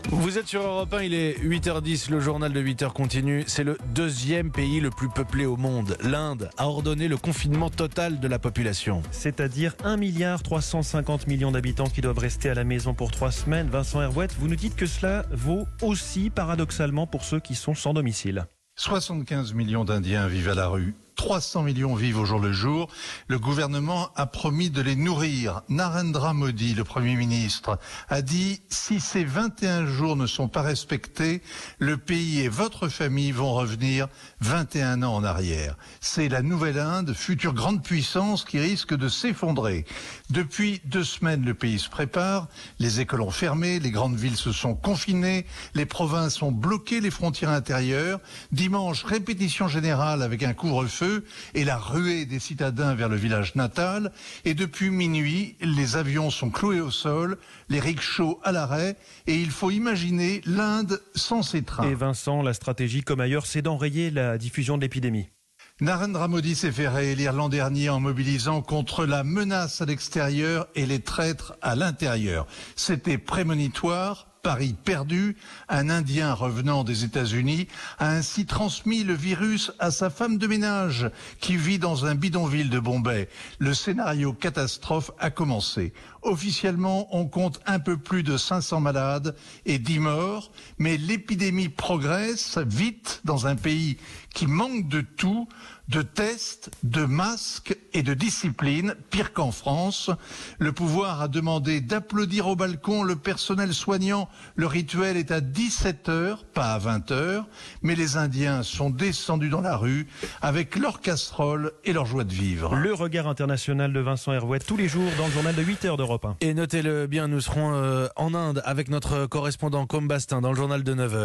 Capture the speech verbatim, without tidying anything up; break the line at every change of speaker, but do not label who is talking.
Vous êtes sur Europe un, il est huit heures dix, le journal de huit heures continue. C'est le deuxième pays le plus peuplé au monde. L'Inde a ordonné le confinement total de la population.
C'est-à-dire un milliard trois cent cinquante millions d'habitants qui doivent rester à la maison pour trois semaines. Vincent Herouette, vous nous dites que cela vaut aussi paradoxalement pour ceux qui sont sans domicile.
soixante-quinze millions d'Indiens vivent à la rue. trois cents millions vivent au jour le jour. Le gouvernement a promis de les nourrir. Narendra Modi, le Premier ministre, a dit « Si ces vingt et un jours ne sont pas respectés, le pays et votre famille vont revenir vingt et un ans en arrière. » C'est la nouvelle Inde, future grande puissance, qui risque de s'effondrer. Depuis deux semaines, le pays se prépare. Les écoles ont fermé, les grandes villes se sont confinées, les provinces ont bloqué les frontières intérieures. Dimanche, répétition générale avec un couvre-feu et la ruée des citadins vers le village natal. Et depuis minuit, les avions sont cloués au sol, les rickshaws à l'arrêt, et il faut imaginer l'Inde sans ses trains.
Et Vincent, la stratégie, comme ailleurs, c'est d'enrayer la diffusion de l'épidémie.
Narendra Modi s'est fait réélire l'an dernier en mobilisant contre la menace à l'extérieur et les traîtres à l'intérieur. C'était prémonitoire. Paris perdu, un Indien revenant des États-Unis a ainsi transmis le virus à sa femme de ménage qui vit dans un bidonville de Bombay. Le scénario catastrophe a commencé. Officiellement, on compte un peu plus de cinq cents malades et dix morts, mais l'épidémie progresse vite dans un pays qui manque de tout, de tests, de masques et de discipline, pire qu'en France. Le pouvoir a demandé d'applaudir au balcon le personnel soignant. Le rituel est à dix-sept heures, pas à vingt heures, mais les Indiens sont descendus dans la rue avec leurs casseroles et leur joie de vivre.
Le regard international de Vincent Herouette tous les jours dans le journal de huit heures d'Europe un.
Et notez-le bien, nous serons euh, en Inde avec notre correspondant Combastin dans le journal de neuf heures.